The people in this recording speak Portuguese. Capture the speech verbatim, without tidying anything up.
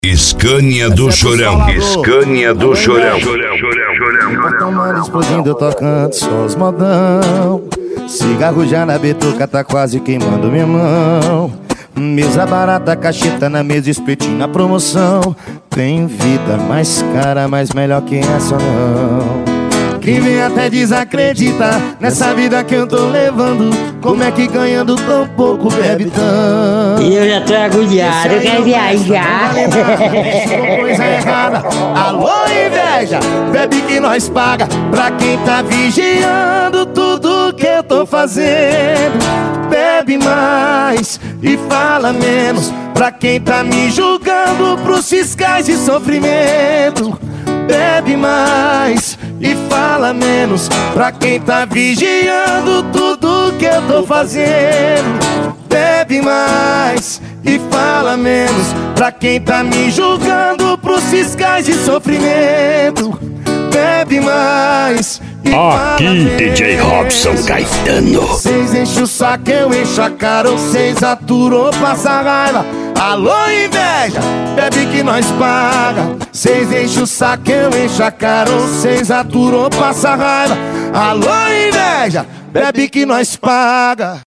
Scania do Chorão. Scania do Chorão. Tomando, explodindo, tocando só os modão. Cigarro já na betuca, tá quase queimando minha mão. Mesa barata, cacheta na mesa, espetinho na promoção. Tem vida mais cara, mas melhor que essa não. Quem vem até desacredita nessa vida que eu tô levando. Como é que ganhando tão pouco bebe tanto? Eu já tô agoniado, eu quero viajar. Coisa errada. Alô, inveja, bebe que nós paga pra quem tá vigiando tudo que eu tô fazendo. Bebe mais e fala menos pra quem tá me julgando pros fiscais de sofrimento. Bebe mais e fala menos pra quem tá vigiando tudo que eu tô fazendo. Bebe mais e fala menos pra quem tá me julgando pros fiscais de sofrimento. Bebe mais e fala Aqui, menos. D J Robson Caetano. Cês enchem o saco, eu encho a cara, ou cês aturou, passa raiva. Alô, inveja, bebe que nós paga. Cês enchem o saco, eu encho a cara, ou cês aturou, passa raiva. Alô, inveja, bebe que nós paga.